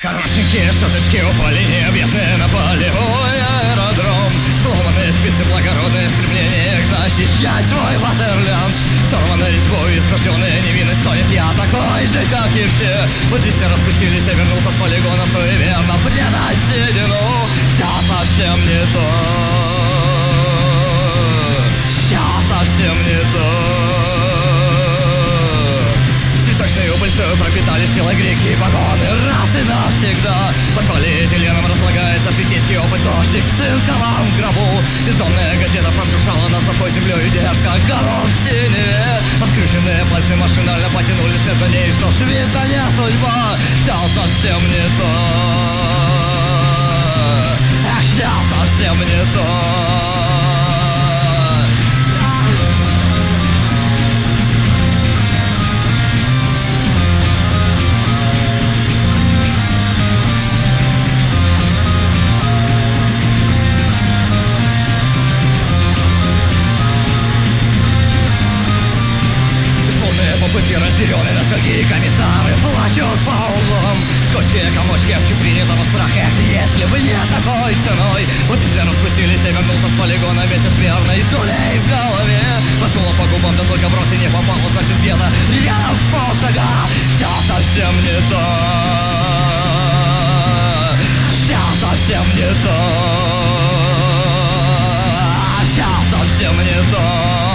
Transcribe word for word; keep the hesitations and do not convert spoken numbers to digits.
Хорошенькие шуточки упали, необъятные напали. Ой, аэродром, сломанные спицы, благородное стремление защищать свой Ватерланд. Сорванной резьбой, испражненная невинность тонет. Я такой же, как и все. Вот листья распустились, я вернулся с полигона суеверно предать седину. Все совсем не то, все совсем не то. Цветочную пыльцою пропитались тела греки и погоны раз и навсегда. Под полиэтиленом разлагается житейский опыт. Дождик в цинковом гробу. Бездомная газета прошуршала над сухой землей дерзко голов в синеве. Открученные пальцы машинально потянулись вслед за ней. Что ж, видно, не судьба. Все совсем не то. Эх, все совсем не то. Разделенные ностальгии комиссары плачут по углам. Скользкие комочки общепринятого страха. Эх, если бы не такой ценой. Вот и все распустились, я вернулся с полигона вместе с верной дулей в голове. Поснула по губам, да только в рот и не попал. Значит, где-то рядом в полшага. Все совсем не то. Все совсем не то. Все совсем не то.